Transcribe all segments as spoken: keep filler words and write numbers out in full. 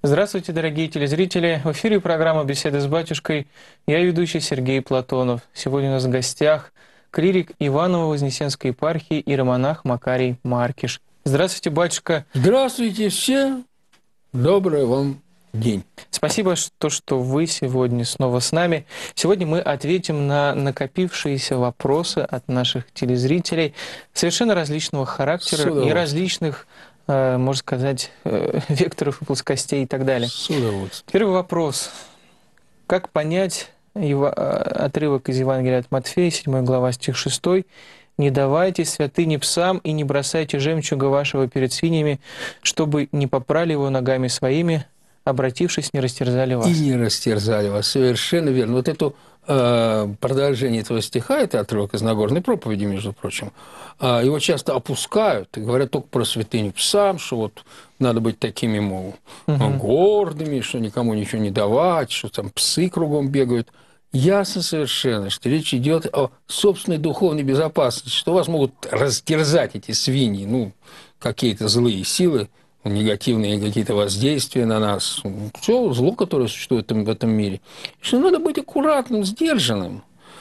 Здравствуйте, дорогие телезрители! В эфире программа «Беседы с батюшкой». Я ведущий Сергей Платонов. Сегодня у нас в гостях клирик Иваново-Вознесенской епархии иеромонах Макарий Маркиш. Здравствуйте, батюшка! Здравствуйте все! Добрый вам день! Спасибо, что, что вы сегодня снова с нами. Сегодня мы ответим на накопившиеся вопросы от наших телезрителей совершенно различного характера и различных, можно сказать, векторов и плоскостей и так далее. Первый вопрос. Как понять его, отрывок из Евангелия от Матфея, седьмая глава, стих шестой? «Не давайте святыни псам и не бросайте жемчуга вашего перед свиньями, чтобы не попрали его ногами своими, обратившись, не растерзали вас». И не растерзали вас. Совершенно верно. Вот это э, продолжение этого стиха, это отрывок из Нагорной проповеди, между прочим, э, его часто опускают и говорят только про святыню псам, что вот надо быть такими, мол, угу. гордыми, что никому ничего не давать, что там псы кругом бегают. Ясно совершенно, что речь идет о собственной духовной безопасности, что вас могут растерзать эти свиньи, ну, какие-то злые силы, негативные какие-то воздействия на нас, все зло, которое существует в этом мире, что надо быть аккуратным, сдержанным.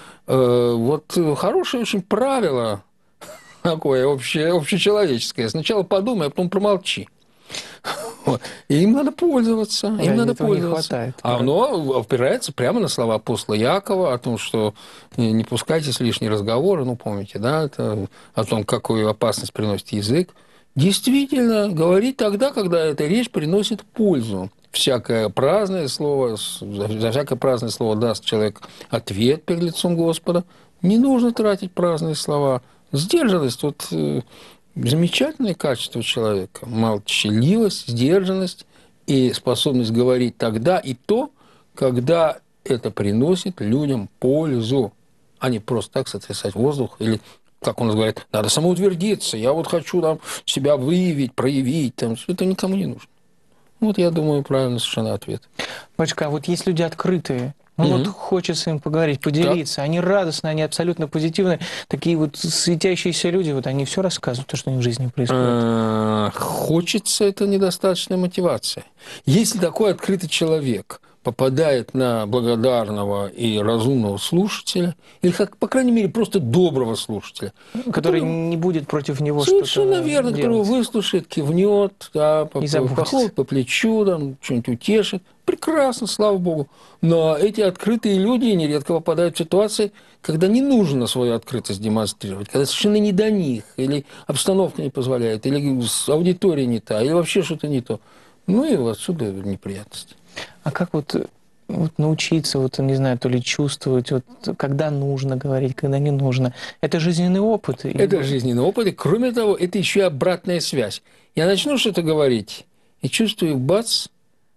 Вот хорошее очень правило такое общее, общечеловеческое. Сначала подумай, а потом промолчи. Вот. И им надо пользоваться. Им да, надо пользоваться. Не хватает, а оно опирается прямо на слова апостола Якова о том, что не пускайтесь в лишние разговоры, ну, помните, да, это о том, какую опасность приносит язык. Действительно, говорить тогда, когда эта речь приносит пользу. Всякое праздное слово, за всякое праздное слово даст человек ответ перед лицом Господа. Не нужно тратить праздные слова. Сдержанность, вот замечательное качество человека. Молчаливость, сдержанность и способность говорить тогда и то, когда это приносит людям пользу, а не просто так сотрясать воздух или, как у нас говорят, надо самоутвердиться, я вот хочу там себя выявить, проявить, там, это никому не нужно. Вот я думаю, правильно совершенно ответ. Батюшка, а вот есть люди открытые, ну mm-hmm. вот хочется им поговорить, поделиться, да. Они радостные, они абсолютно позитивные, такие вот светящиеся люди, вот они все рассказывают, то, что у них в жизни происходит. Хочется, это недостаточная мотивация. Если такой открытый человек попадает на благодарного и разумного слушателя, или, как, по крайней мере, просто доброго слушателя, который, который не будет против него что-то совершенно верно, делать. Которого выслушает, кивнет, да, похлопает по плечу, там, что-нибудь утешит. Прекрасно, слава Богу. Но эти открытые люди нередко попадают в ситуации, когда не нужно свою открытость демонстрировать, когда совершенно не до них, или обстановка не позволяет, или аудитория не та, или вообще что-то не то. Ну и отсюда неприятности. А как вот, вот научиться, вот, не знаю, то ли чувствовать, вот, когда нужно говорить, когда не нужно? Это жизненный опыт? Это жизненный опыт, и кроме того, это еще и обратная связь. Я начну что-то говорить, и чувствую, бац,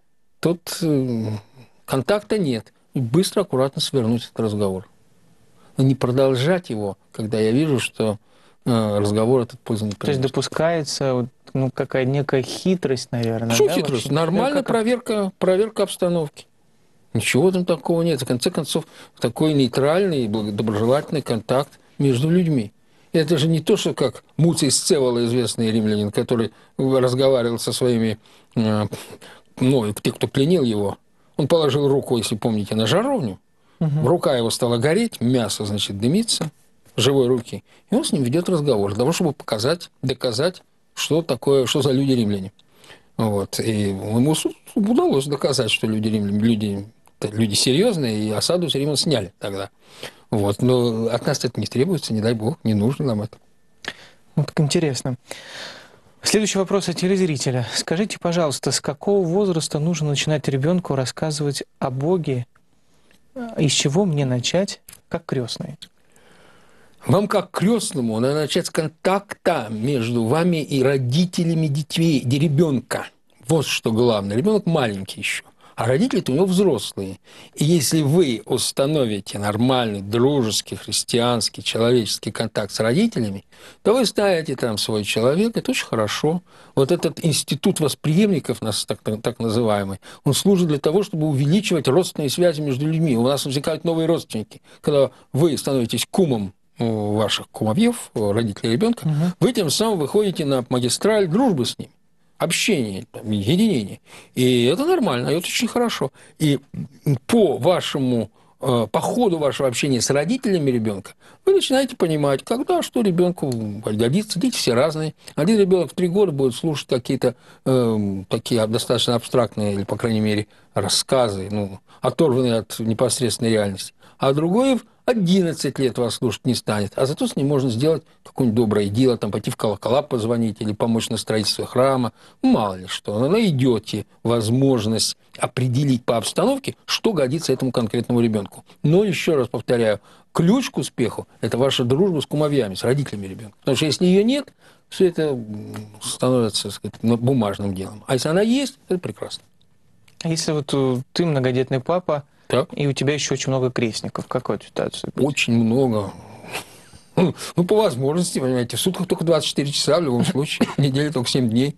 тут контакта нет. И быстро, аккуратно свернуть этот разговор. Но не продолжать его, когда я вижу, что разговор этот пользу не приносит. То есть допускается ну, какая некая хитрость, наверное. Что да, хитрость? вообще? Нормальная как... проверка, проверка обстановки. Ничего там такого нет. В конце концов, такой нейтральный, доброжелательный контакт между людьми. Это же не то, что как Муций Сцевола, известный римлянин, который разговаривал со своими, ну, те, кто пленил его. Он положил руку, если помните, на жаровню. Угу. Рука его стала гореть, мясо, значит, дымится, живой руки. И он с ним ведет разговор для того, чтобы показать, доказать, что такое, что за люди римляне. Вот. И ему удалось доказать, что люди римляне, люди, люди серьезные, и осаду все время сняли тогда. Вот. Но от нас это не требуется, не дай бог, не нужно нам это. Вот так интересно. Следующий вопрос от телезрителя. Скажите, пожалуйста, с какого возраста нужно начинать ребенку рассказывать о Боге? И с чего мне начать, как крестный? Вам, как крестному, надо начать с контакта между вами и родителями детей, ребенка. Вот что главное. Ребенок маленький еще, а родители-то у него взрослые. И если вы установите нормальный, дружеский, христианский, человеческий контакт с родителями, то вы ставите там свой человек, это очень хорошо. Вот этот институт восприемников, нас так, так называемый, он служит для того, чтобы увеличивать родственные связи между людьми. У нас возникают новые родственники. Когда вы становитесь кумом ваших кумовьев, родителей ребенка, угу. вы тем самым выходите на магистраль дружбы с ним. общение, там, единение. И это нормально, и это очень хорошо. И по вашему по ходу вашего общения с родителями ребенка вы начинаете понимать, когда что ребенку годится. Дети все разные. Один ребенок в три года будет слушать какие-то э, такие достаточно абстрактные, или, по крайней мере, рассказы, ну, оторванные от непосредственной реальности. А другой в одиннадцать лет вас слушать не станет. А зато с ним можно сделать какое-нибудь доброе дело, там, пойти в колокола позвонить или помочь на строительстве храма. Мало ли что. Но найдете возможность определить по обстановке, что годится этому конкретному ребенку. Но, еще раз повторяю, ключ к успеху – это ваша дружба с кумовьями, с родителями ребенка. Потому что если ее нет, все это становится, так сказать, бумажным делом. А если она есть, это прекрасно. А если вот ты многодетный папа, так. и у тебя еще очень много крестников, какая ситуация? Очень много. Ну, по возможности, понимаете, в сутках только двадцать четыре часа в любом случае, в неделе только семь дней.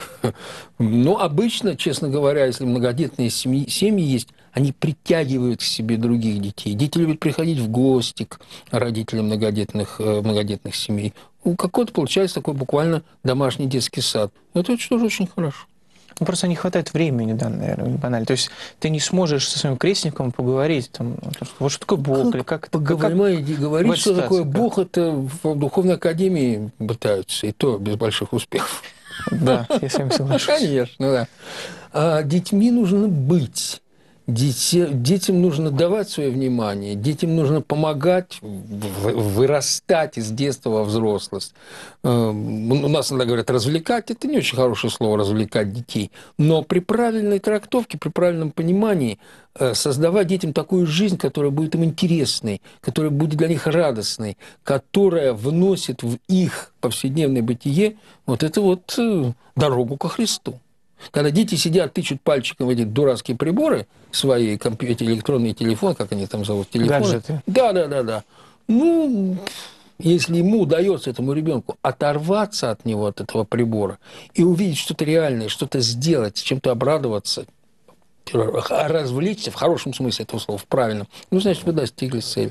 Но обычно, честно говоря, если многодетные семьи, семьи есть, они притягивают к себе других детей. Дети любят приходить в гости к родителям многодетных, многодетных семей. Ну, какой-то получается такой буквально домашний детский сад. Это тоже очень хорошо. Ну, просто не хватает времени, да, наверное, банально. То есть ты не сможешь со своим крестником поговорить, там, вот что такое Бог, как, или как это... Понимаете, говорить, что такое как? Бог, это в Духовной Академии пытаются, и то без больших успехов. Да, я с вами соглашусь. Конечно, да. А детьми нужно быть. Детям нужно давать свое внимание, детям нужно помогать вырастать из детства во взрослость. У нас иногда говорят развлекать, это не очень хорошее слово развлекать детей, но при правильной трактовке, при правильном понимании создавать детям такую жизнь, которая будет им интересной, которая будет для них радостной, которая вносит в их повседневное бытие вот эту вот дорогу ко Христу. Когда дети сидят, тычут пальчиком в эти дурацкие приборы, свои компьютеры, электронный телефон, как они там зовут, телефоны. Гаджеты. Да, да, да, да. Ну, если ему удается, этому ребенку, оторваться от него, от этого прибора, и увидеть что-то реальное, что-то сделать, чем-то обрадоваться, развлечься, в хорошем смысле этого слова, в правильном, ну, значит, вы достигли цели.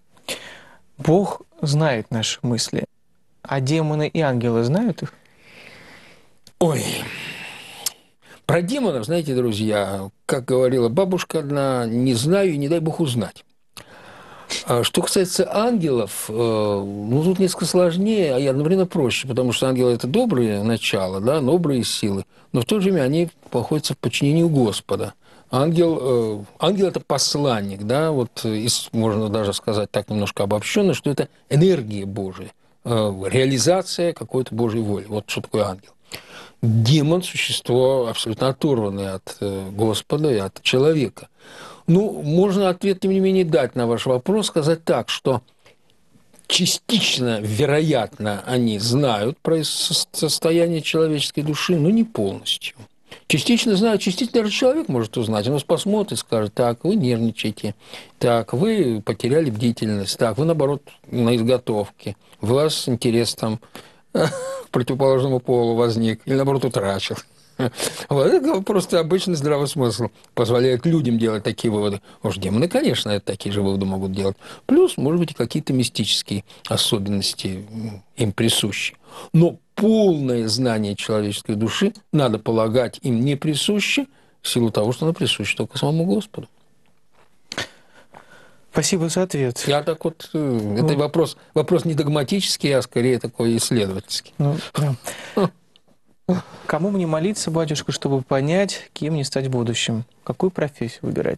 Бог знает наши мысли, а демоны и ангелы знают их? Ой... Про демонов, знаете, друзья, как говорила бабушка одна, не знаю и не дай бог узнать. Что касается ангелов, ну, тут несколько сложнее, а и одновременно проще, потому что ангелы – это добрые начала, да, добрые силы, но в то же время они находятся в подчинении Господа. Ангел, ангел – это посланник, да, вот можно даже сказать так немножко обобщенно, что это энергия Божия, реализация какой-то Божьей воли. Вот что такое ангел. Демон – существо абсолютно оторванное от Господа и от человека. Ну, можно ответ, тем не менее, дать на ваш вопрос, сказать так, что частично, вероятно, они знают про состояние человеческой души, но не полностью. Частично знают, частично даже человек может узнать. Он нас посмотрит и скажет: так, вы нервничаете, так, вы потеряли бдительность, так, вы, наоборот, на изготовке, у вас интерес там к противоположному полу возник, или, наоборот, утрачил. Вот это просто обычный здравый смысл позволяет людям делать такие выводы. Уж демоны, конечно, такие же выводы могут делать. Плюс, может быть, и какие-то мистические особенности им присущи. Но полное знание человеческой души, надо полагать, им не присуще, в силу того, что оно присуще только самому Господу. Спасибо за ответ. Я так вот... Ну, это вопрос, вопрос не догматический, а скорее такой исследовательский. Ну, да. Кому мне молиться, батюшка, чтобы понять, кем мне стать в будущем? Какую профессию выбирать?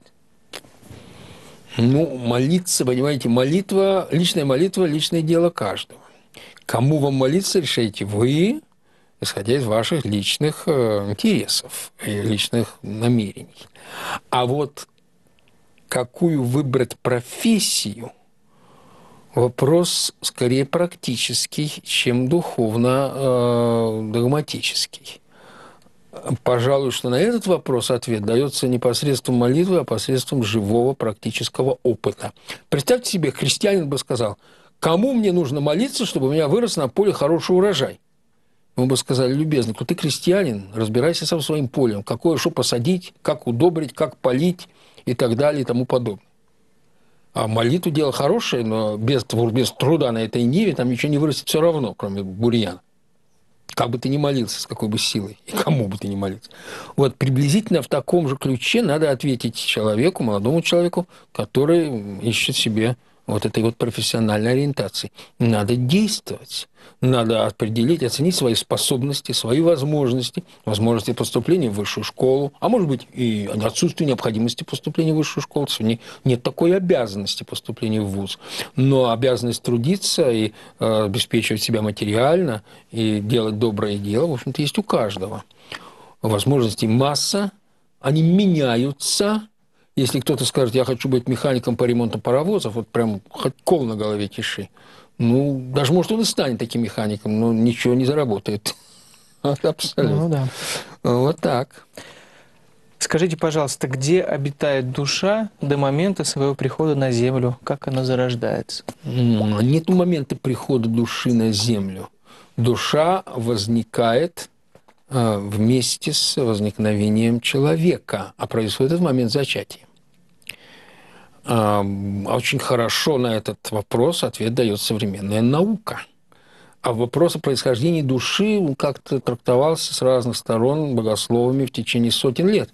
Ну, молиться, понимаете, молитва, личная молитва, личное дело каждого. Кому вам молиться, решаете вы, исходя из ваших личных интересов и личных намерений. А вот какую выбрать профессию, вопрос скорее практический, чем духовно-догматический. Пожалуй, что на этот вопрос ответ дается не посредством молитвы, а посредством живого практического опыта. Представьте себе, христианин бы сказал: кому мне нужно молиться, чтобы у меня вырос на поле хороший урожай? Мы бы сказали: любезно, ты крестьянин, разбирайся со своим полем, какое что посадить, как удобрить, как полить и так далее и тому подобное. А молитву дело хорошее, но без, без труда на этой ниве там ничего не вырастет все равно, кроме бурьяна. как бы ты ни молился, с какой бы силой, и кому бы ты ни молился. Вот приблизительно в таком же ключе надо ответить человеку, молодому человеку, который ищет себе вот этой вот профессиональной ориентации. Надо действовать, надо определить, оценить свои способности, свои возможности, возможности поступления в высшую школу, а может быть и отсутствие необходимости поступления в высшую школу, сегодня нет такой обязанности поступления в вуз, но обязанность трудиться и э, обеспечивать себя материально и делать доброе дело, в общем-то, есть у каждого. Возможностей масса, они меняются. Если кто-то скажет, я хочу быть механиком по ремонту паровозов, вот прям хоть кол на голове тиши, ну, даже, может, он и станет таким механиком, но ничего не заработает. Абсолютно. Ну, да. Вот так. Скажите, пожалуйста, где обитает душа до момента своего прихода на Землю? Как она зарождается? Нет момента прихода души на Землю. Душа возникает вместе с возникновением человека, а происходит в момент зачатия. Очень хорошо на этот вопрос ответ дает современная наука. А вопрос о происхождении души как-то трактовался с разных сторон богословами в течение сотен лет.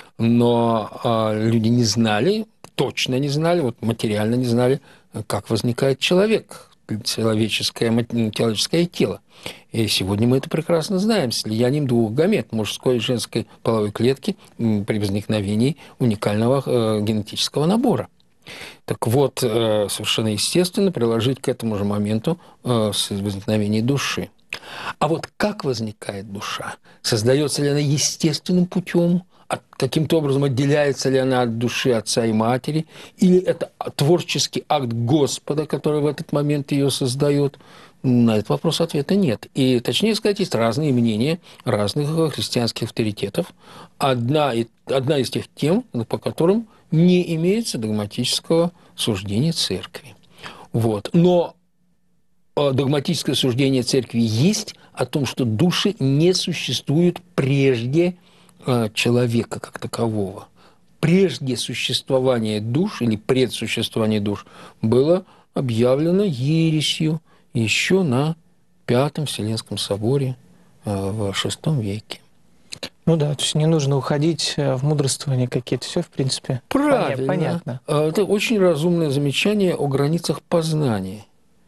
Но люди не знали, точно не знали, вот материально не знали, как возникает человек, человеческое, человеческое тело. И сегодня мы это прекрасно знаем. Слиянием двух гамет, мужской и женской половой клетки при возникновении уникального э, генетического набора. Так вот, э, совершенно естественно приложить к этому же моменту э, возникновение души. А вот как возникает душа? Создается ли она естественным путем? Каким-то образом отделяется ли она от души отца и матери? Или это творческий акт Господа, который в этот момент ее создает? На этот вопрос ответа нет. И, точнее сказать, есть разные мнения разных христианских авторитетов. Одна, одна из тех тем, по которым не имеется догматического суждения церкви. Вот. Но догматическое суждение церкви есть о том, что души не существуют прежде человека как такового. Прежде существования душ или предсуществования душ было объявлено ересью еще на Пятом Вселенском соборе в шестом веке. Ну да, то есть не нужно уходить в мудрствования какие-то, все, в принципе, правильно. Понятно. Это очень разумное замечание о границах познания.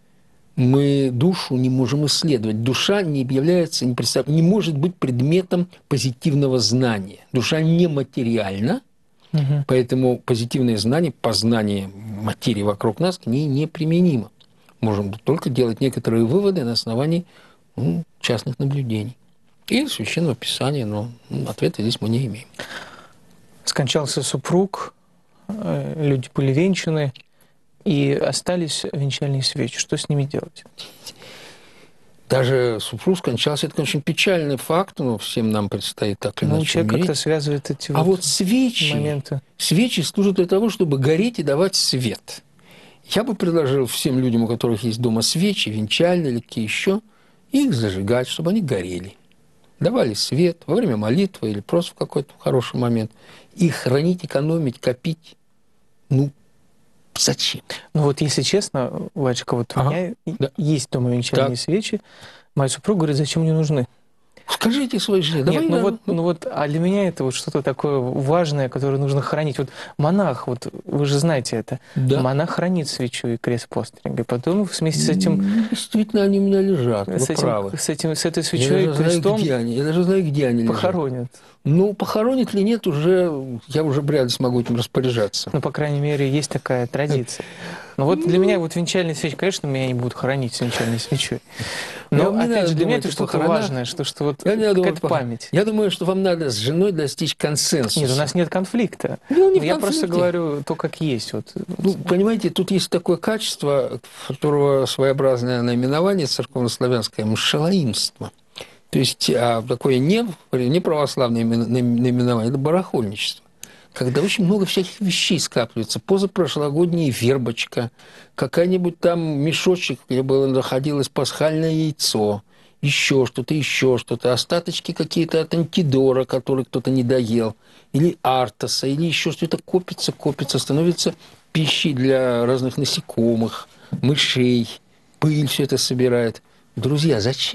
Мы душу не можем исследовать. Душа не является, не, представ... не может быть предметом позитивного знания. Душа нематериальна, угу. Поэтому позитивное знание, познание материи вокруг нас к ней неприменимо. Можем только делать некоторые выводы на основании ну, частных наблюдений. И Священного Писания, но ответа здесь мы не имеем. Скончался супруг, люди были венчаны, и остались венчальные свечи. Что с ними делать? Даже супруг скончался. Это, конечно, печальный факт, но всем нам предстоит так или иначе. Ну, человек как-то связывает эти а вот, вот свечи, моменты. Свечи служат для того, чтобы гореть и давать свет. Я бы предложил всем людям, у которых есть дома свечи, венчальные или какие еще, их зажигать, чтобы они горели. Давали свет во время молитвы или просто в какой-то хороший момент. И хранить, экономить, копить, ну, зачем? Ну вот, если честно, Владечка, вот ага. у меня да. есть дома венчальные так. свечи. Моя супруга говорит, зачем мне нужны? Скажите своей жене. Нет, ну вот, ну вот, а для меня это вот что-то такое важное, которое нужно хранить. Вот монах, вот вы же знаете это, да. монах хранит свечу и крест постриг, и потом вместе с этим... Действительно, они у меня лежат, с вы этим, правы. С, этим, с этой свечой и крестом... Знаю, где они. Я даже знаю, где они похоронят. лежат. Ну, похоронят ли нет, уже я уже вряд ли смогу этим распоряжаться. Ну, по крайней мере, есть такая традиция. Но вот для меня вот венчальная свеча, конечно, меня не будут хоронить с венчальной свечой. Но, опять же, для меня это что-то важное, что, что вот какая-то память. Я думаю, что вам надо с женой достичь консенсуса. Нет, у нас нет конфликта. Ну, не я конфликте. Просто говорю то, как есть. Вот. Ну, понимаете, тут есть такое качество, которого своеобразное наименование церковнославянское – мшалаимство. То есть а, такое не, не православное наименование – это барахольничество. Когда очень много всяких вещей скапливается. Позапрошлогодняя вербочка, какая-нибудь там мешочек, где было, находилось пасхальное яйцо, еще что-то, еще что-то, остаточки какие-то от антидора, которые кто-то не доел, или артоса, или еще что-то копится, копится, становится пищей для разных насекомых, мышей, пыль все это собирает. Друзья, зачем?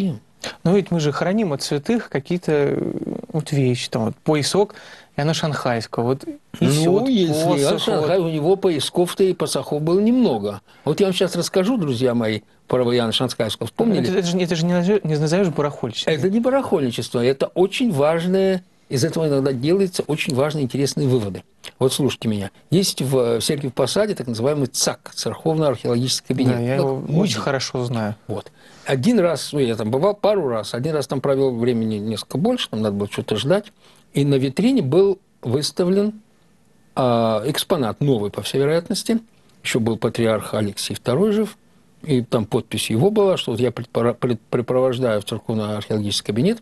Но ведь мы же храним от святых какие-то вот вещи, там вот поясок Иоанна Шанхайского. Вот, и ну, все, вот если Иоанн Шанхай, вот. у него поясков-то и посохов было немного. Вот я вам сейчас расскажу, друзья мои, про Иоанна Шанхайского. Вспомнили? Это, это, же, это же не, назовешь, не назовешь барахольщиком. Это не барахольничество, это очень важное, из этого иногда делаются очень важные, интересные выводы. Вот слушайте меня. Есть в Церкви в Посаде так называемый ЦАК, Церковно-археологический кабинет. Да, я как его музей. очень хорошо знаю. Вот. Один раз, ну, я там бывал пару раз, один раз там провел времени несколько больше, там надо было что-то ждать, и на витрине был выставлен э, экспонат новый, по всей вероятности. Еще был патриарх Алексий второй жив, и там подпись его была, что вот я препровождаю в церковно-археологический кабинет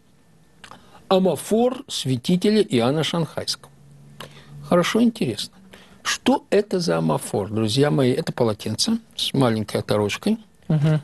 амафор святителя Иоанна Шанхайского. Хорошо, интересно. Что это за амафор, друзья мои? Это полотенце с маленькой оторочкой. Угу.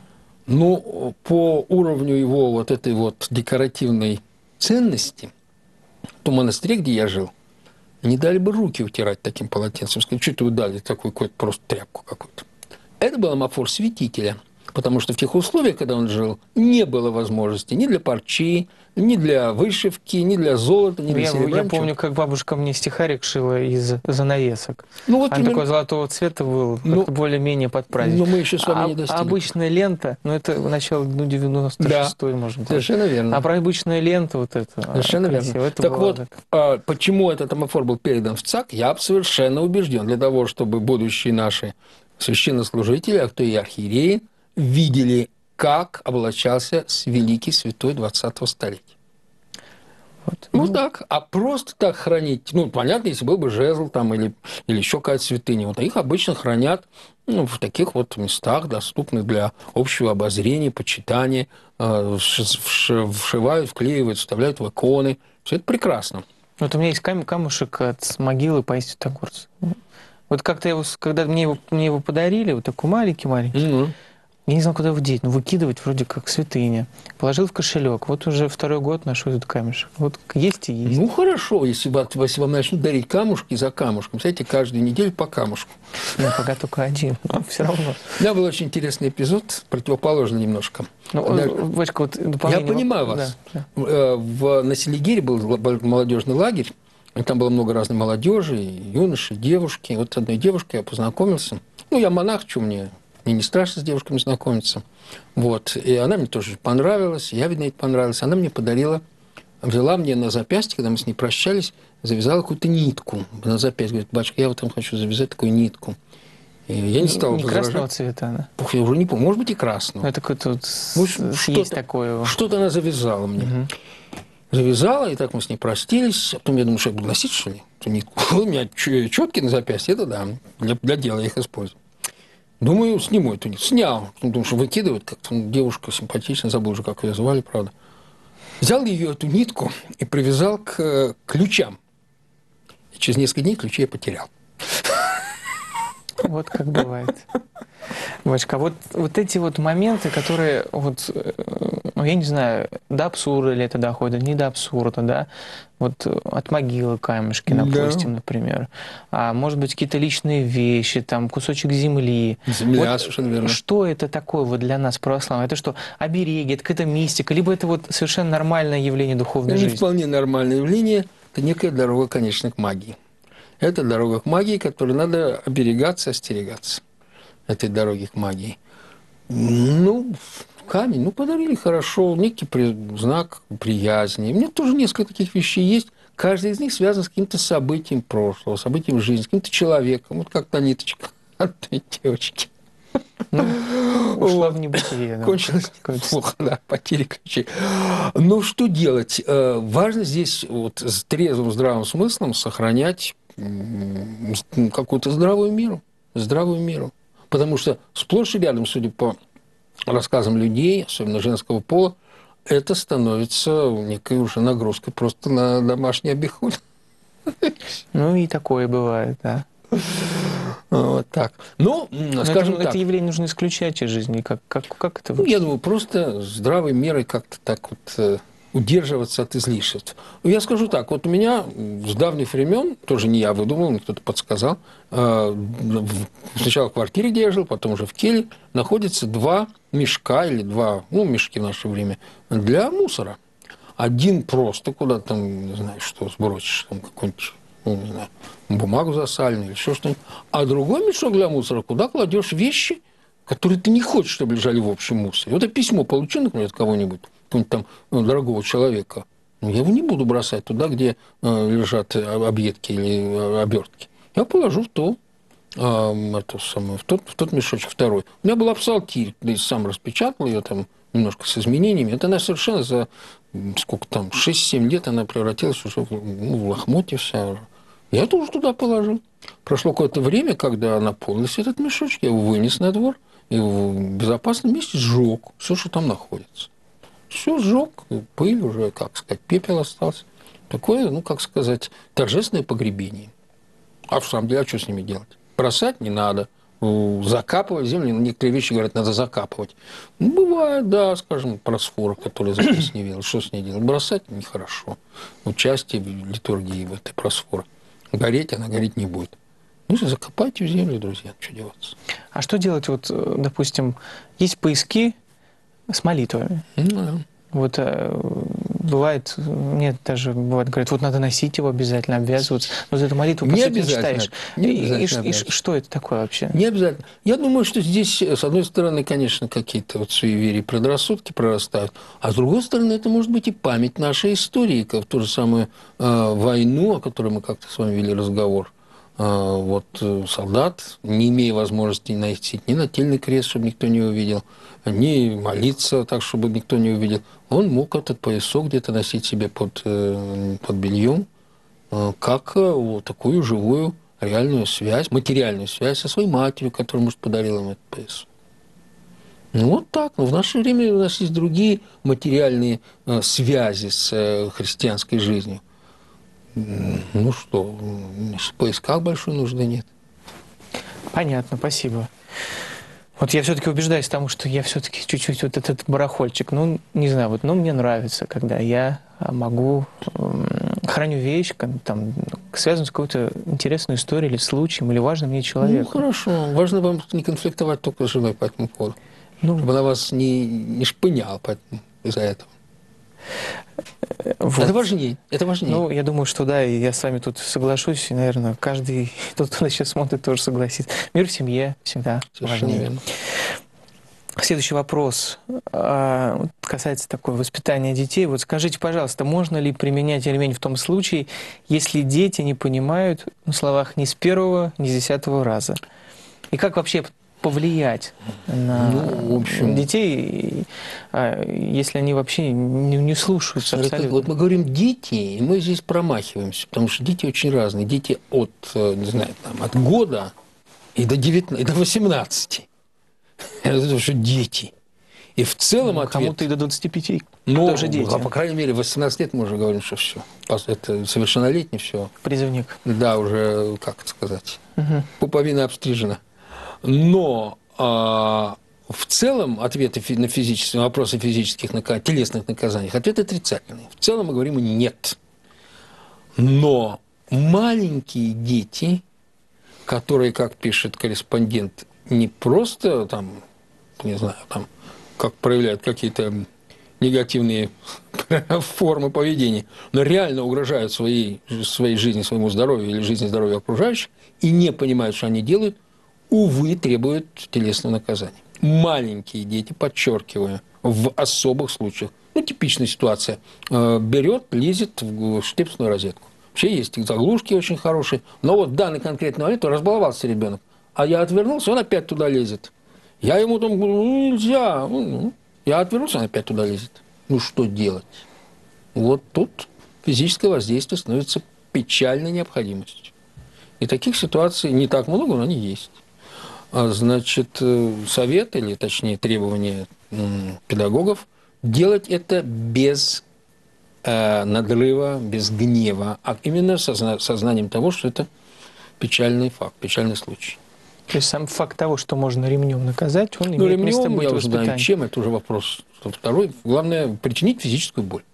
Но по уровню его вот этой вот декоративной ценности, в том монастыре, где я жил, не дали бы руки утирать таким полотенцем. Сказали, что это вы дали такую какую-то просто тряпку какую-то. Это был амафор святителя, потому что в тех условиях, когда он жил, не было возможности ни для парчи, ни для вышивки, ни для золота, ни для я, серебра. Я помню, как бабушка мне стихарик шила из занавесок. Ну, вот Она именно... такого золотого цвета был, ну, более-менее под праздник. Но мы еще с вами а, не достигли. А обычная лента, ну это начало ну, девяносто шестой, да, может быть. Совершенно верно. А про обычную ленту вот это совершенно красиво, верно. Это так было, вот, так... а, почему этот амафор был передан в ЦАК, я совершенно убежден. Для того, чтобы будущие наши священнослужители, а кто и архиереи, видели, как облачался великий святой двадцатого столетия. Вот. Ну, ну так, а просто так хранить, ну, понятно, если был бы жезл там или, или еще какая-то святыня, вот их обычно хранят ну, в таких вот местах, доступных для общего обозрения, почитания, э, вшивают, вклеивают, вставляют в иконы. Все это прекрасно. Вот у меня есть кам камушек от могилы Паисия Святогорца. Вот как-то его, когда мне его, мне его подарили, вот такой маленький-маленький, mm-hmm. я не знал, куда его деть. Ну, выкидывать вроде как святыня. Положил в кошелек. Вот уже второй год ношу этот камешек. Вот есть и есть. Ну, хорошо, если, если вам начнут дарить камушки за камушком. Кстати, каждую неделю по камушку. Ну, пока только один, но все равно. У меня был очень интересный эпизод, противоположный немножко. Ну, Когда... Вачка, вот Я понимаю вопрос. вас. Да, да. В, на Селигере был молодежный лагерь. И там было много разной молодежи, юноши, девушки. Вот с одной девушкой я познакомился. Ну, я монах, что мне... Мне не страшно с девушками знакомиться. Вот. И она мне тоже понравилась, я, видно, ей понравилась. Она мне подарила, взяла мне на запястье, когда мы с ней прощались, завязала какую-то нитку на запястье. Говорит, батюшка, я вот там хочу завязать такую нитку. И я не стал Не возражать. Красного цвета она? Ух, я уже не помню. Может быть, и красного. Это какое-то ну, есть такое. Что-то она завязала мне. Угу. Завязала, и так мы с ней простились. А потом я думаю, что я буду носить, что ли, эту нитку? У меня четки на запястье, это да, для, для дела я их использую. Думаю, сниму эту нитку. Снял. Думаю, что выкидывают как-то. Ну, девушка симпатичная, забыл уже, как ее звали, правда. Взял ее, эту нитку, и привязал к ключам. И через несколько дней ключи я потерял. Вот как бывает. Вачка, вот, вот эти вот моменты, которые, вот, ну, я не знаю, до абсурда ли это доходит, не до абсурда, да, вот от могилы камешки, допустим, да. например, а может быть какие-то личные вещи, там, кусочек земли. Земля, вот, совершенно верно. Что это такое вот для нас, православных? Это что, обереги, это какая-то мистика, либо это вот совершенно нормальное явление духовной это жизни? Это вполне нормальное явление, это некая дорога, конечно, к магии. Это дорога к магии, которой надо оберегаться, остерегаться. Этой дороги к магии. Ну, камень, ну, подарили хорошо, некий знак приязни. У меня тоже несколько таких вещей есть. Каждый из них связан с каким-то событием прошлого, событием жизни, с каким-то человеком. Вот как та ниточка от той девочки. Ну, ушла в небытие. Да. Кончилось плохо, да, потери ключей. Ну, что делать? Важно здесь вот с трезвым, здравым смыслом сохранять какую-то здравую меру. Здравую меру. Потому что сплошь и рядом, судя по рассказам людей, особенно женского пола, это становится некой уже нагрузкой просто на домашний обиход. Ну, и такое бывает, да. Вот так. Ну, Но скажем это, так. Это явление нужно исключать из жизни. Как, как, как это? Ну, я думаю, просто здравой мерой как-то так вот удерживаться от излишеств. Я скажу так, вот у меня с давних времен, тоже не я выдумал, мне кто-то подсказал, сначала в квартире, где я жил, потом уже в келье, находятся два мешка или два, ну, мешки в наше время, для мусора. Один просто куда там, не знаю, что сбросишь, там какую-нибудь, ну, не знаю, бумагу засаленную или еще что-нибудь. А другой мешок для мусора, куда кладешь вещи, которые ты не хочешь, чтобы лежали в общем мусоре. Вот я письмо получу, например, от кого-нибудь, какого-нибудь там ну, дорогого человека, но я его не буду бросать туда, где э, лежат объедки или э, обертки. Я положу в то, э, это самое, в, тот, в тот мешочек второй. У меня была псалтирь, я сам распечатал ее там немножко с изменениями. Это она совершенно за сколько там, шесть-семь лет она превратилась уже в, ну, в лохмотье вся. Я тоже туда положил. Прошло какое-то время, когда наполнился этот мешочек, я его вынес на двор и в безопасном месте сжег все, что там находится. Все сжег, пыль уже, как сказать, пепел остался. Такое, ну, как сказать, торжественное погребение. А в самом деле, а что с ними делать? Бросать не надо. Закапывать землю, некоторые вещи, говорят, надо закапывать. Ну, бывает, да, скажем, просфора, которая заплесневела. Что с ней делать? Бросать нехорошо. Участие в литургии в этой просфоре. Гореть она гореть не будет. Ну, закопайте в землю, друзья, что делать? А что делать, вот, допустим, есть поиски с молитвами? Ну, да. Вот бывает, нет, даже бывает, говорят, вот надо носить его обязательно, обвязываться. Но за эту молитву, по не сути, не читаешь. Не и, и, и, и что это такое вообще? Не обязательно. Я думаю, что здесь, с одной стороны, конечно, какие-то вот суеверия и предрассудки прорастают, а с другой стороны, это может быть и память нашей истории, как в ту же самую э, войну, о которой мы как-то с вами вели разговор. Э, вот э, солдат, не имея возможности носить ни нательный крест, чтобы никто не увидел, ни молиться так, чтобы никто не увидел, он мог этот поясок где-то носить себе под, э, под бельем, э, как э, вот такую живую реальную связь, материальную связь со своей матерью, которая, может, подарила ему этот пояс. Ну, вот так. Но в наше время у нас есть другие материальные э, связи с э, христианской жизнью. Ну что, в поисках большой нужды нет. Понятно, спасибо. Вот я все-таки убеждаюсь тому, что я все-таки чуть-чуть вот этот барахольчик, ну, не знаю, вот, ну, мне нравится, когда я могу, э, храню вещь, там, связанную с какой-то интересной историей или случаем, или важным мне человеком. Ну, хорошо. Важно вам не конфликтовать только с женой по этому поводу. Ну, чтобы она вас не, не шпыняла из-за этого. Вот. Это важнее, это важнее. Ну, я думаю, что да, и я с вами тут соглашусь, и, наверное, каждый, тот, кто сейчас смотрит, тоже согласится. Мир в семье всегда Совершенно важнее. верно. Следующий вопрос касается такого воспитания детей. Вот скажите, пожалуйста, можно ли применять ремень в том случае, если дети не понимают на словах ни с первого, ни с десятого раза? И как вообще повлиять на ну, в общем, детей, если они вообще не, не слушаются абсолютно? Вот мы говорим «дети», и мы здесь промахиваемся, потому что дети очень разные. Дети от, не знаю, там, от года и до, девятнадцати, и до восемнадцати. Это что дети. И в целом ну, ответ... Кому-то и до двадцати пяти. Ну, тоже дети. А по крайней мере, в восемнадцать лет мы уже говорим, что все. Это совершеннолетний, все. Призывник. Да, уже, как это сказать, угу. пуповина обстрижена. Но а, в целом ответы на физические, на вопросы физических наказаний, телесных наказаний, ответ отрицательный. В целом мы говорим «нет». Но маленькие дети, которые, как пишет корреспондент, не просто там, не знаю, там, как проявляют какие-то негативные формы поведения, но реально угрожают своей, своей жизни, своему здоровью или жизни здоровью окружающих и не понимают, что они делают, увы, требуют телесного наказания. Маленькие дети, подчеркиваю, в особых случаях, ну, типичная ситуация, берет, лезет в штепсную розетку. Вообще есть заглушки очень хорошие, но вот в данный конкретный момент разбаловался ребенок, а я отвернулся, он опять туда лезет. Я ему там говорю, ну, нельзя. Я отвернулся, он опять туда лезет. Ну, что делать? Вот тут физическое воздействие становится печальной необходимостью. И таких ситуаций не так много, но они есть. А, значит, совет, или точнее требование педагогов, делать это без э, надрыва, без гнева, а именно созна- сознанием того, что это печальный факт, печальный случай. То есть сам факт того, что можно ремнем наказать, он ну, имеет место быть я воспитанием. Знаю, чем, это уже вопрос второй. Главное, причинить физическую боль.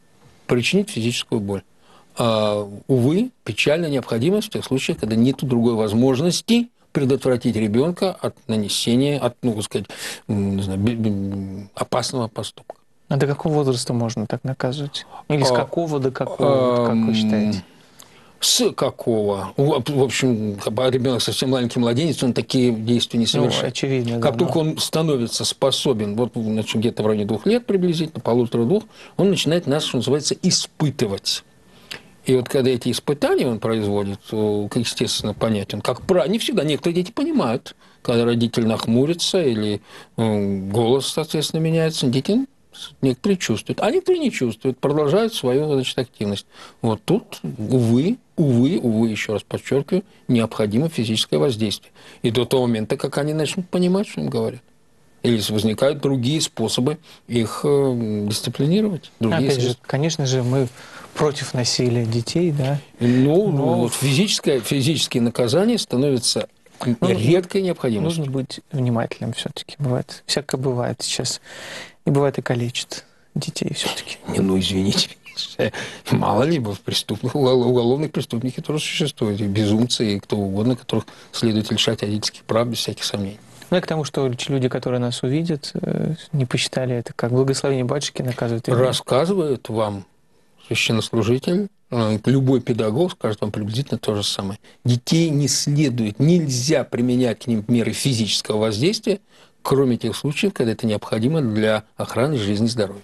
причинить физическую боль. А, увы, печальная необходимость в тех случаях, когда нет другой возможности предотвратить ребенка от нанесения, от, ну, так сказать, не знаю, опасного поступка. А до какого возраста можно так наказывать? Или с А, какого до какого, а, как вы считаете? С какого? В общем, ребенок совсем маленький младенец, он такие действия не совершает. Ну, очевидно, как да, только но... он становится способен, вот значит, где-то в районе двух лет приблизительно, полутора-двух, он начинает нас, что называется, испытывать. И вот когда эти испытания он производит, как естественно понятен, как правило, не всегда, некоторые дети понимают, когда родитель нахмурится или голос, соответственно, меняется, дети некоторые чувствуют, а некоторые не чувствуют, продолжают свою, значит, активность. Вот тут, увы, увы, увы, еще раз подчеркиваю, необходимо физическое воздействие. И до того момента, как они начнут понимать, что им говорят. Или возникают другие способы их дисциплинировать. Другие Опять средства. же, конечно же, мы против насилия детей, да. Ну, Но... вот физическое, физические наказания становятся ну, редкой необходимостью. Нужно быть внимательным все-таки. Бывает, всякое бывает сейчас. И бывает и калечит детей все-таки. Не, ну, извините. Мало ли, в преступных, уголовных преступников тоже существуют. И безумцы, и кто угодно, которых следует лишать родительских прав без всяких сомнений. Ну, и к тому, что люди, которые нас увидят, не посчитали это как благословение батюшки наказывают. Рассказывают вам священнослужитель, любой педагог скажет вам приблизительно то же самое. Детей не следует, нельзя применять к ним меры физического воздействия, кроме тех случаев, когда это необходимо для охраны жизни и здоровья.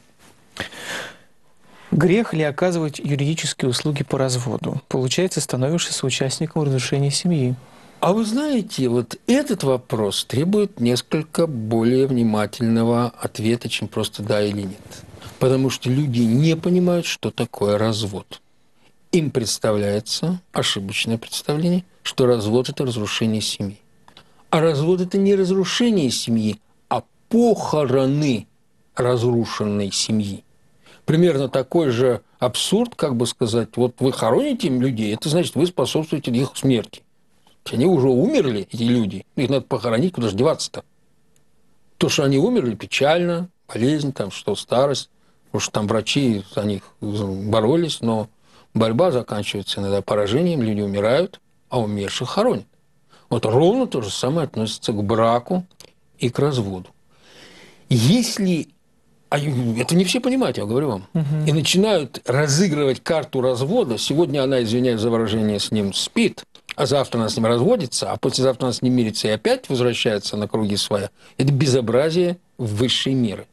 Грех ли оказывать юридические услуги по разводу? Получается, становишься соучастником разрушения семьи. А вы знаете, вот этот вопрос требует несколько более внимательного ответа, чем просто «да» или «нет». Потому что люди не понимают, что такое развод. Им представляется, ошибочное представление, что развод – это разрушение семьи. А развод – это не разрушение семьи, а похороны разрушенной семьи. Примерно такой же абсурд, как бы сказать, вот вы хороните людей, это значит, вы способствуете их смерти. Они уже умерли, эти люди, их надо похоронить, куда же деваться-то? То, что они умерли, печально, болезнь, там, что старость, потому что там врачи за них боролись, но борьба заканчивается иногда поражением, люди умирают, а умерших хоронят. Вот ровно то же самое относится к браку и к разводу. Если, а это не все понимают, я говорю вам, угу. и начинают разыгрывать карту развода, сегодня она, извиняюсь за выражение, с ним спит, а завтра она с ним разводится, а послезавтра она с ним мирится и опять возвращается на круги своя, это безобразие высшей меры.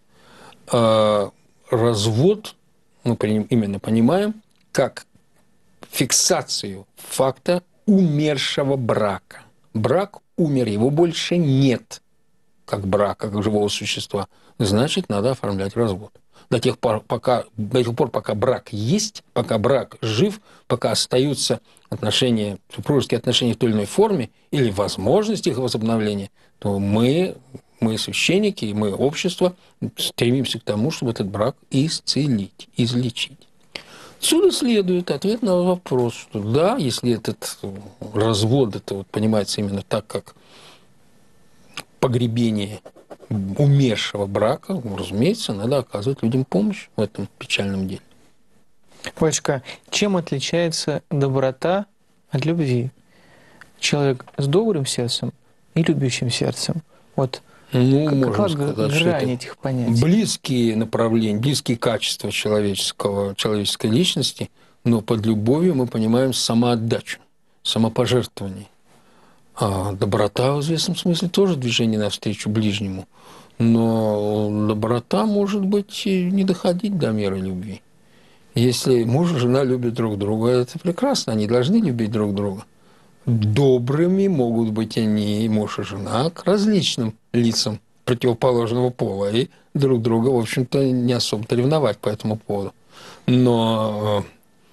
А развод мы именно понимаем как фиксацию факта умершего брака. Брак умер, его больше нет, как брака, как живого существа. Значит, надо оформлять развод. До тех пор, пока, до тех пор, пока брак есть, пока брак жив, пока остаются отношения, супружеские отношения в той или иной форме или возможность их возобновления, то мы, мы священники, и мы, общество, стремимся к тому, чтобы этот брак исцелить, излечить. Отсюда следует ответ на вопрос, что да, если этот развод, это вот понимается именно так, как погребение умершего брака, ну, разумеется, надо оказывать людям помощь в этом печальном деле. Батюшка, чем отличается доброта от любви? Человек с добрым сердцем и любящим сердцем. Вот ну, как, можно как сказать, грань этих понятий? Близкие направления, близкие качества человеческого, человеческой личности, но под любовью мы понимаем самоотдачу, самопожертвование. А доброта в известном смысле тоже движение навстречу ближнему. Но доброта может быть и не доходить до меры любви. Если муж и жена любят друг друга, это прекрасно, они должны любить друг друга. Добрыми могут быть они, муж и жена, к различным лицам противоположного пола, и друг друга, в общем-то, не особо-то ревновать по этому поводу. Но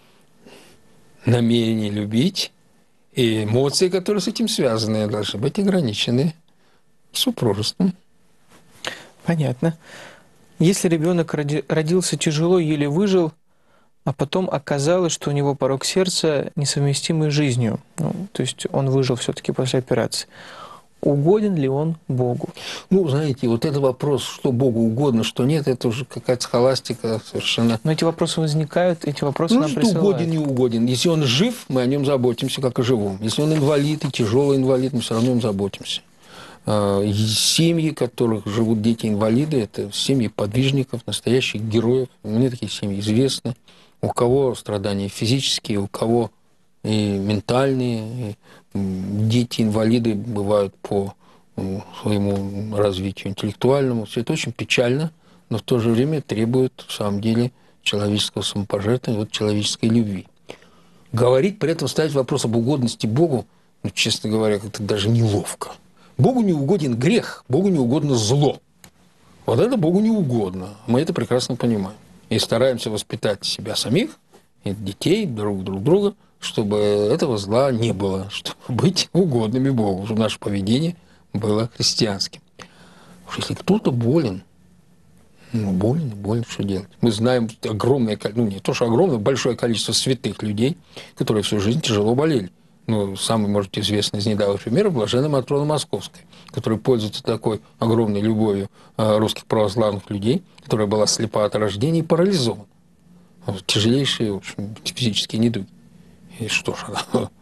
намерение любить и эмоции, которые с этим связаны, должны быть ограничены супружеством. Понятно. Если ребенок роди- родился тяжело, еле выжил, а потом оказалось, что у него порок сердца несовместимый с жизнью, ну, то есть он выжил все-таки после операции, угоден ли он Богу? Ну, знаете, вот этот вопрос, что Богу угодно, что нет, это уже какая-то схоластика совершенно. Но эти вопросы возникают, эти вопросы Ну, нам что присылают. угоден, не угоден. Если он жив, мы о нем заботимся, как о живом. Если он инвалид и тяжелый инвалид, мы все равно о нем заботимся. Семьи, в которых живут дети-инвалиды, это семьи подвижников, настоящих героев. Мне такие семьи известны. У кого страдания физические, у кого и ментальные. И дети-инвалиды бывают по своему развитию интеллектуальному. Все это очень печально, но в то же время требует, в самом деле, человеческого самопожертвования, вот человеческой любви. Говорить, при этом ставить вопрос об угодности Богу, ну, честно говоря, как-то даже неловко. Богу не угоден грех, Богу не угодно зло. Вот это Богу не угодно. Мы это прекрасно понимаем. И стараемся воспитать себя самих, и детей, друг друг друга, чтобы этого зла не было, чтобы быть угодными Богу, чтобы наше поведение было христианским. Уж если кто-то болен, ну, болен, болен, что делать? Мы знаем огромное, ну, не то, что огромное, большое количество святых людей, которые всю жизнь тяжело болели. Ну, самый, может, известный из недавних примеров – блаженная Матрона Московская, которая пользуется такой огромной любовью русских православных людей, которая была слепа от рождения и парализована. Тяжелейшие, в общем, физические недуги. И что ж она?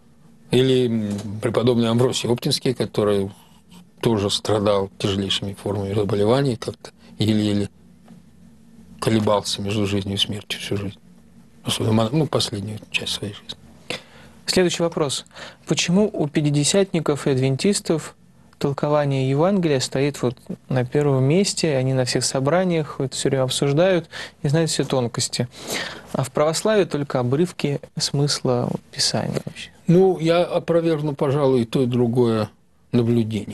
Или преподобный Амвросий Оптинский, который тоже страдал тяжелейшими формами заболеваний, как-то еле-еле колебался между жизнью и смертью всю жизнь. Особенно, ну, последнюю часть своей жизни. Следующий вопрос. Почему у пятидесятников и адвентистов толкование Евангелия стоит вот на первом месте, они на всех собраниях это все время обсуждают и знают все тонкости, а в православии только обрывки смысла Писания вообще? Ну, я опровергну, пожалуй, и то, и другое наблюдение.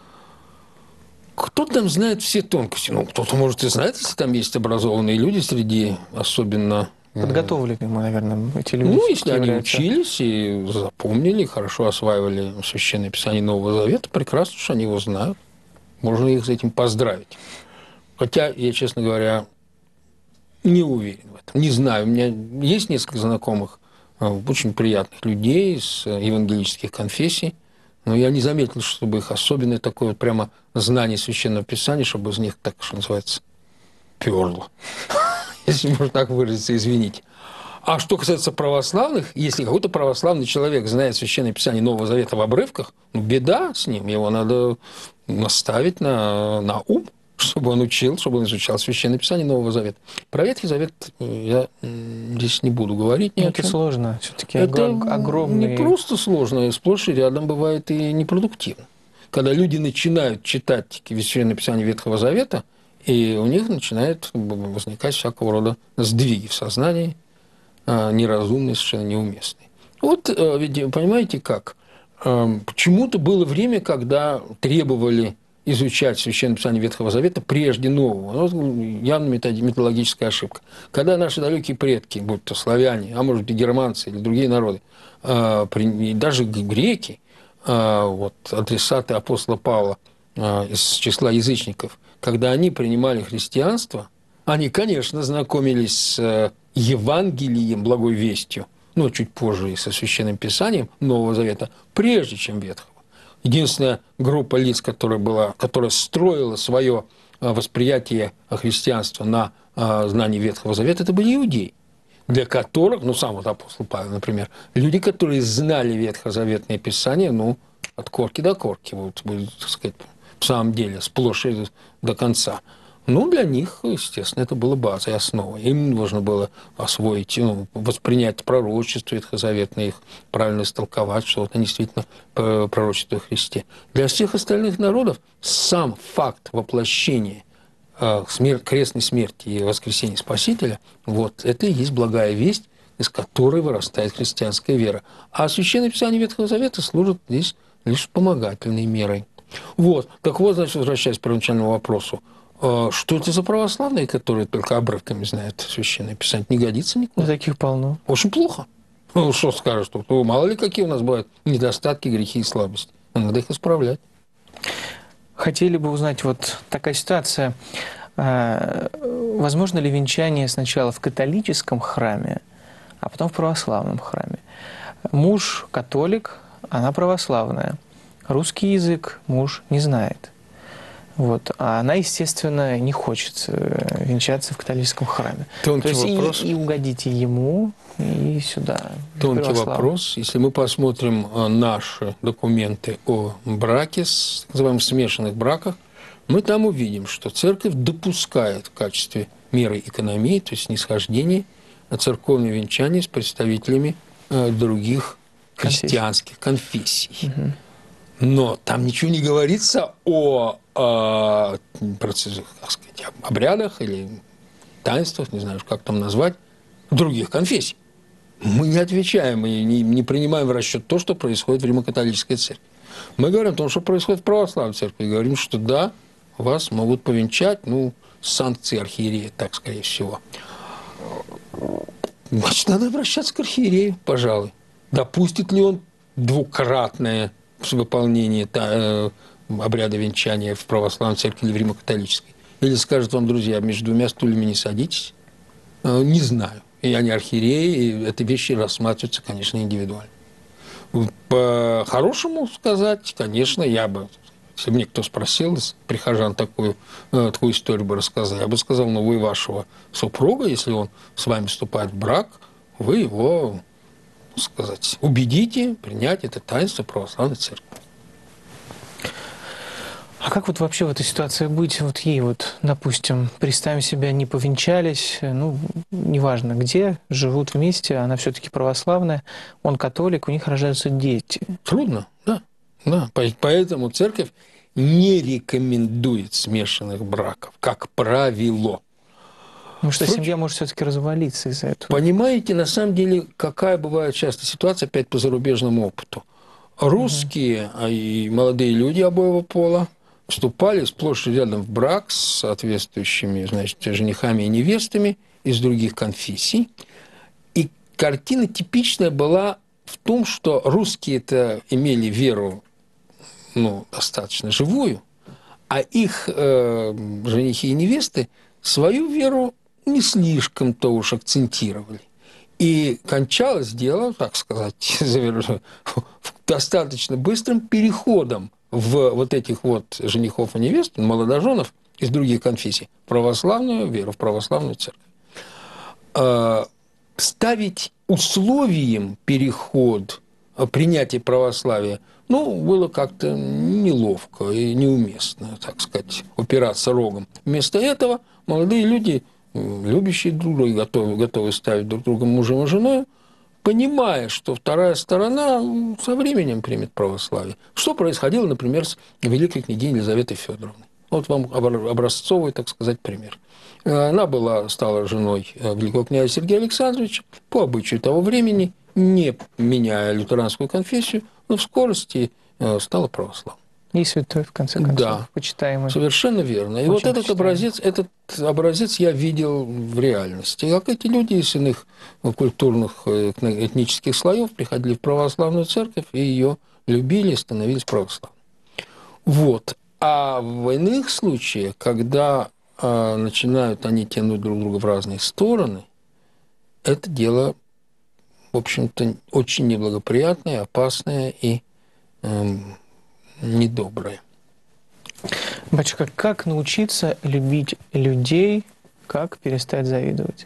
Кто там знает все тонкости? Ну, кто-то, может, и знает, если там есть образованные люди среди особенно... Подготовлены, наверное, эти люди. Ну, если они являются... учились и запомнили, хорошо осваивали Священное Писание Нового Завета, прекрасно, что они его знают. Можно их с этим поздравить. Хотя, я, честно говоря, не уверен в этом. Не знаю. У меня есть несколько знакомых, очень приятных людей из евангелических конфессий, но я не заметил, чтобы их особенное такое вот прямо знание Священного Писания, чтобы из них, так что называется, перло. Если можно так выразиться, извините. А что касается православных, если какой-то православный человек знает Священное Писание Нового Завета в обрывках, ну, беда с ним, его надо наставить на, на ум, чтобы он учил, чтобы он изучал Священное Писание Нового Завета. Про Ветхий Завет я здесь не буду говорить ни о чем. Это сложно, все-таки это огромный... не просто сложно, сплошь и рядом бывает и непродуктивно. Когда люди начинают читать Священное Писание Ветхого Завета, и у них начинает возникать всякого рода сдвиги в сознании, неразумные, совершенно неуместные. Вот, ведь, понимаете, как? Почему-то было время, когда требовали изучать Священное Писание Ветхого Завета прежде Нового. Вот явно методологическая ошибка. Когда наши далекие предки, будь то славяне, а может быть, германцы или другие народы, и даже греки, вот, адресаты апостола Павла из числа язычников, когда они принимали христианство, они, конечно, знакомились с Евангелием, благой вестью, но чуть позже и со Священным Писанием Нового Завета, прежде чем Ветхого. Единственная группа лиц, которая, была, которая строила свое восприятие христианства на знании Ветхого Завета, это были иудеи, для которых, ну, сам вот апостол Павел, например, люди, которые знали Ветхозаветное Писание, ну, от корки до корки, вот, так сказать, в самом деле, сплошь и до конца. Ну, для них, естественно, это было базой, основой. Им нужно было освоить, ну, воспринять пророчество ветхозаветное, их правильно истолковать, что вот они действительно пророчество о Христе. Для всех остальных народов сам факт воплощения э, смер- крестной смерти и воскресения Спасителя, вот, это и есть благая весть, из которой вырастает христианская вера. А Священное Писание Ветхого Завета служит здесь лишь вспомогательной мерой. Вот. Так вот, значит, возвращаясь к первоначальному вопросу. Что это за православные, которые только обрывками знают Священное Писание? Не годится никуда. Таких полно. Очень плохо. Ну, что скажешь тут? Ну, мало ли какие у нас бывают недостатки, грехи и слабости. Надо их исправлять. Хотели бы узнать, вот такая ситуация. Возможно ли венчание сначала в католическом храме, а потом в православном храме? Муж католик, она православная. русский язык муж не знает. Вот. А она, естественно, не хочет венчаться в католическом храме. Тонкий То есть вопрос. И, и угодить и ему, и сюда. Тонкий вопрос. Если мы посмотрим наши документы о браке, так называемых смешанных браках, мы там увидим, что церковь допускает в качестве меры экономии, то есть снисхождения, церковное венчание с представителями других христианских конфессий. Угу. Но там ничего не говорится о, о процессах, так сказать, обрядах или таинствах, не знаю, как там назвать, других конфессий. Мы не отвечаем, мы не, не принимаем в расчет то, что происходит в Римо-католической церкви. Мы говорим о том, что происходит в православной церкви, и говорим, что да, вас могут повенчать, ну, с санкцией архиерея, так, скорее всего. Значит, надо обращаться к архиерею, пожалуй. Допустит ли он двукратное выполнение та, э, обряда венчания в православной церкви или в римо-католической? Или скажет вам, друзья, между двумя стульями не садитесь? Э, не знаю. Я не архиерей, и эти вещи рассматриваются, конечно, индивидуально. По-хорошему сказать, конечно, я бы, если бы мне кто спросил из прихожан такую, э, такую историю бы рассказал, я бы сказал, ну, вы вашего супруга, если он с вами вступает в брак, вы его, сказать, убедите принять это таинство православной церкви. А как вот вообще в этой ситуации быть? Вот ей вот, допустим, представим себя, не повенчались, ну, неважно где, живут вместе, она все-таки православная, он католик, у них рождаются дети. Трудно, да. да. Поэтому церковь не рекомендует смешанных браков, как правило. Потому что Впрочем, семья может все-таки развалиться из-за этого. Понимаете, на самом деле, какая бывает часто ситуация, опять по зарубежному опыту. Русские угу. и молодые люди обоего пола вступали сплошь и рядом в брак с соответствующими, значит, женихами и невестами из других конфессий. И картина типичная была в том, что русские-то имели веру, ну, достаточно живую, а их э, женихи и невесты свою веру не слишком-то уж акцентировали. И кончалось дело, так сказать, достаточно быстрым переходом в вот этих вот женихов и невест, молодоженов из других конфессий, в православную веру, в православную церковь. Ставить условием переход, принятие православия, ну, было как-то неловко и неуместно, так сказать, упираться рогом. Вместо этого молодые люди, любящие друг друга, готовы, готовы ставить друг друга мужем и женой, понимая, что вторая сторона со временем примет православие. Что происходило, например, с великой княгиней Елизаветой Федоровной. Вот вам образцовый, так сказать, пример. Она была, стала женой великого князя Сергея Александровича, по обычаю того времени, не меняя лютеранскую конфессию, но в скорости стала православной. И святой, в конце концов, да, почитаемый. Совершенно верно. И Очень вот этот образец, этот образец я видел в реальности. Как эти люди из иных культурных, этнических слоев приходили в православную церковь и ее любили, становились православными. Вот. А в иных случаях, когда а, начинают они тянуть друг друга в разные стороны, это дело, в общем-то, очень неблагоприятное, опасное и эм, недоброе. Батюшка, как научиться любить людей, как перестать завидовать?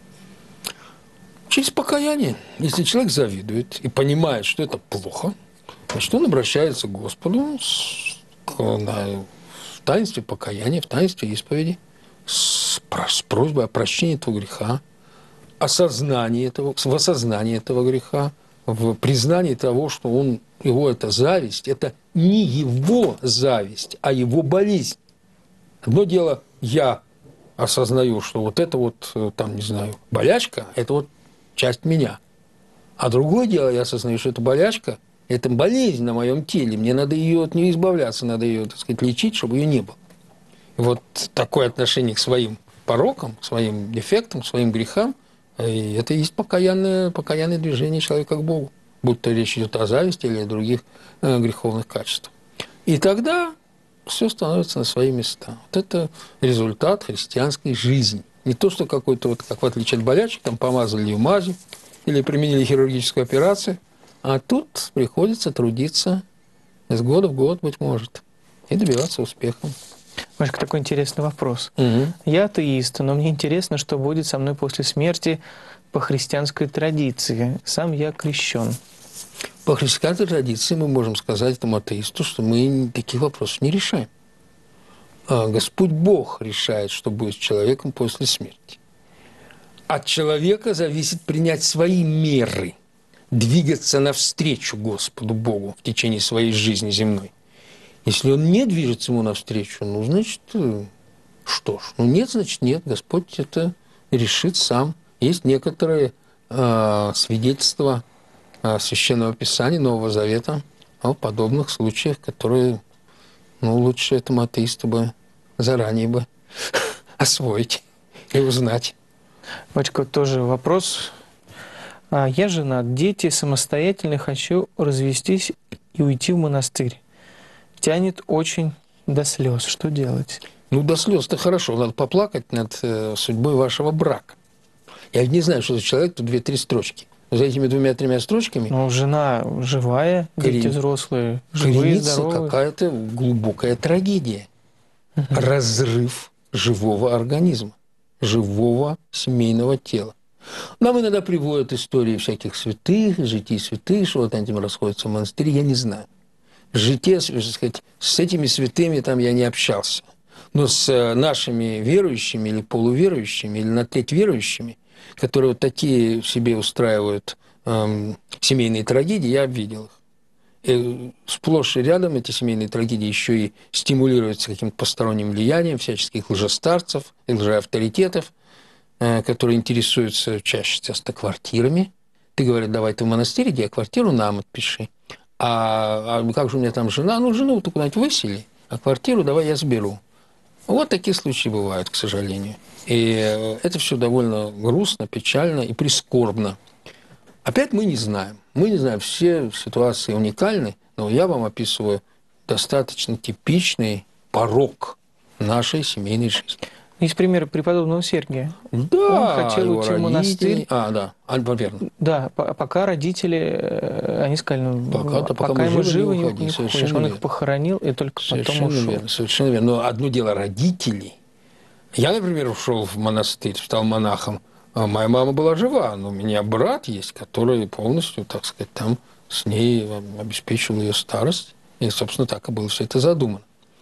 Через покаяние. Если человек завидует и понимает, что это плохо, значит, он обращается к Господу с, на, в таинстве покаяния, в таинстве исповеди с, с просьбой о прощении этого греха, осознании этого, в осознании этого греха, в признании того, что он, его это зависть, это не его зависть, а его болезнь. Одно дело, я осознаю, что вот это вот, там, не знаю, болячка, это вот часть меня. А другое дело, я осознаю, что это болячка, это болезнь на моем теле, мне надо ее от нее избавляться, надо ее, так сказать, лечить, чтобы ее не было. И вот такое отношение к своим порокам, к своим дефектам, к своим грехам, и это и есть покаянное, покаянное движение человека к Богу, будь то речь идет о зависти или о других э, греховных качествах. И тогда все становится на свои места. Вот это результат христианской жизни. Не то, что какой-то, вот, как в отличие от болячек, там помазали ее мазью или применили хирургическую операцию, а тут приходится трудиться из года в год, быть может, и добиваться успеха. Машка, такой интересный вопрос. Угу. Я атеист, но мне интересно, что будет со мной после смерти по христианской традиции. Сам я крещен. По христианской традиции мы можем сказать этому атеисту, что мы таких вопросов не решаем. А Господь Бог решает, что будет с человеком после смерти. От человека зависит принять свои меры, двигаться навстречу Господу Богу в течение своей жизни земной. Если он не движется ему навстречу, ну, значит, что ж, ну, нет, значит, нет, Господь это решит сам. Есть некоторые э, свидетельства э, Священного Писания, Нового Завета о подобных случаях, которые, ну, лучше этому атеисту бы заранее бы освоить и узнать. Батюшка, тоже вопрос. Я женат, дети, самостоятельно хочу развестись и уйти в монастырь. Тянет очень до слез. Что делать? Ну, до слез-то хорошо. Надо поплакать над э, судьбой вашего брака. Я не знаю, что за человек, тут две-три строчки. За этими двумя-тремя строчками... Ну, жена живая, корен... дети взрослые, живые, здоровые. Какая-то глубокая трагедия. Угу. Разрыв живого организма, живого семейного тела. Нам иногда приводят истории всяких святых, житий святых, что вот они там расходятся в монастыре, я не знаю. Житие, сказать, с этими святыми там я не общался. Но с нашими верующими или полуверующими, или на треть верующими, которые вот такие себе устраивают эм, семейные трагедии, я видел их. И сплошь и рядом эти семейные трагедии еще и стимулируются каким-то посторонним влиянием всяческих лжестарцев и лжеавторитетов, э, которые интересуются чаще часто квартирами. Ты говоришь, давай ты в монастырь иди, а квартиру нам отпиши. А, а как же у меня там жена? Ну, жену ты куда-нибудь высели, а квартиру давай я сберу. Вот такие случаи бывают, к сожалению. И это все довольно грустно, печально и прискорбно. Опять мы не знаем. Мы не знаем, все ситуации уникальны, но я вам описываю достаточно типичный порок нашей семейной жизни. Есть пример преподобного Сергия. Да, он хотел уйти в монастырь. А, да, верно. Да, пока родители, они сказали, ну, пока, пока, пока мы живы, живы, не не уходишь. Он их похоронил и только совершенно потом ушел. Верно, совершенно верно. Но одно дело родителей. Я, например, ушел в монастырь, стал монахом. А моя мама была жива, но у меня брат есть, который полностью, так сказать, там с ней обеспечил ее старость. И, собственно, так и было все это задумано.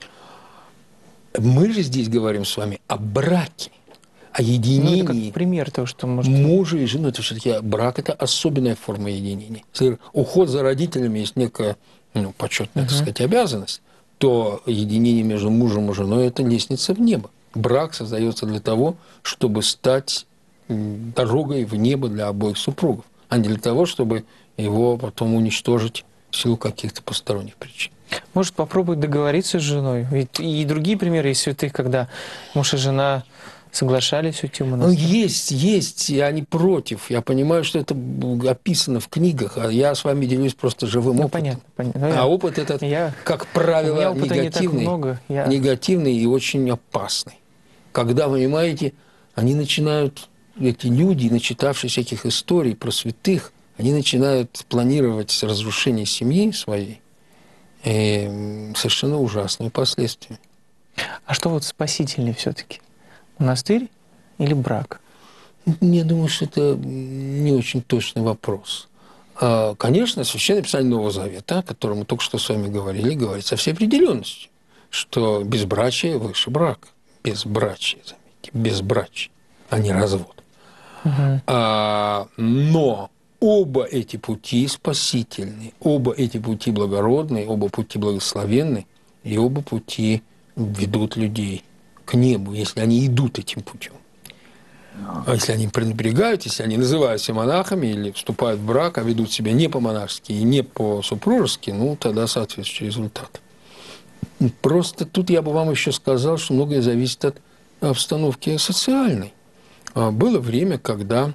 Мы же здесь говорим с вами о браке, о единении. Ну, это как пример того, что может... Мужа и жены. Это все-таки брак – это особенная форма единения. Если уход за родителями есть некая, ну, почетная, uh-huh. так сказать, обязанность, то единение между мужем и женой – это лестница в небо. Брак создается для того, чтобы стать дорогой в небо для обоих супругов, а не для того, чтобы его потом уничтожить в силу каких-то посторонних причин. Может, попробовать договориться с женой? Ведь и другие примеры есть святых, когда муж и жена соглашались уйти в монастырь. Ну, есть, есть, и они против. Я понимаю, что это описано в книгах, а я с вами делюсь просто живым ну, опытом. Понятно, понятно. А я, опыт этот, я, как правило, негативный, не я... негативный и очень опасный. Когда, понимаете, они начинают, эти люди, начитавшие всяких историй про святых, они начинают планировать разрушение семьи своей, и совершенно ужасные последствия. А что вот спасительнее все-таки? Монастырь или брак? Я думаю, что это не очень точный вопрос. Конечно, Священное Писание Нового Завета, о котором мы только что с вами говорили, говорит со всей определенностью, что безбрачие выше брака. Безбрачие, заметьте, безбрачие, а не развод. Угу. А, но оба эти пути спасительны, оба эти пути благородные, оба пути благословенны, и оба пути ведут людей к небу, если они идут этим путем. А если они пренебрегают, если они называют себя монахами или вступают в брак, а ведут себя не по-монашески и не по-супружески, ну, тогда соответствующий результат. Просто тут я бы вам еще сказал, что многое зависит от обстановки социальной. Было время, когда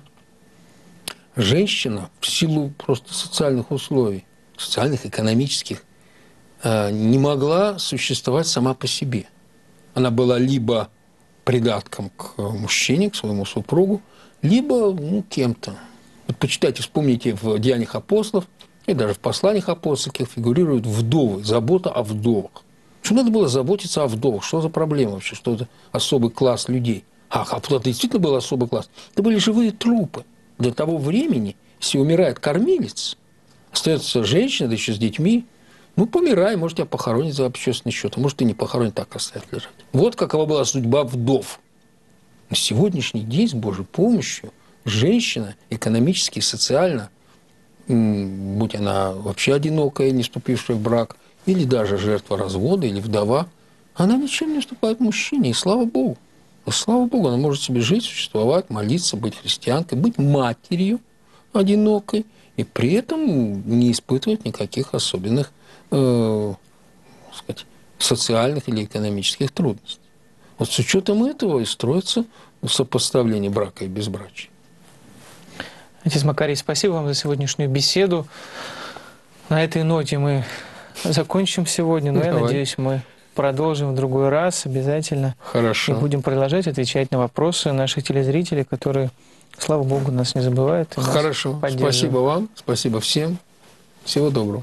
женщина в силу просто социальных условий, социальных, экономических, не могла существовать сама по себе. Она была либо придатком к мужчине, к своему супругу, либо ну, кем-то. Вот почитайте, вспомните в «Деяниях апостолов», и даже в посланиях апостольских фигурируют вдовы, забота о вдовах. Почему надо было заботиться о вдовах? Что за проблема вообще? Что это особый класс людей? Ах, а это действительно был особый класс. Это были живые трупы. Для того времени, если умирает кормилец, остается женщина, да еще с детьми, ну, помирай, может, тебя похоронить за общественный счет, а может, и не похоронить, так оставить лежать. Вот какова была судьба вдов. На сегодняшний день, с Божьей помощью, женщина экономически и социально, будь она вообще одинокая, не вступившая в брак, или даже жертва развода, или вдова, она ничем не уступает мужчине, и слава Богу. И слава Богу, она может себе жить, существовать, молиться, быть христианкой, быть матерью одинокой, и при этом не испытывать никаких особенных э, сказать, социальных или экономических трудностей. Вот с учетом этого и строится сопоставление брака и безбрачия. Отец Макарий, спасибо вам за сегодняшнюю беседу. На этой ноте мы закончим сегодня, но Давай. я надеюсь, мы продолжим в другой раз обязательно. Хорошо. И будем продолжать отвечать на вопросы наших телезрителей, которые, слава Богу, нас не забывают. Хорошо. Спасибо вам, спасибо всем. Всего доброго.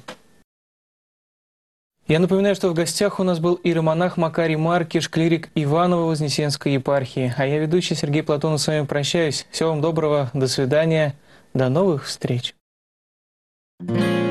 Я напоминаю, что в гостях у нас был иеромонах Макарий Маркиш, клирик Иваново-Вознесенской епархии. А я, ведущий Сергей Платонов, с вами прощаюсь. Всего вам доброго, до свидания, до новых встреч. Thank you.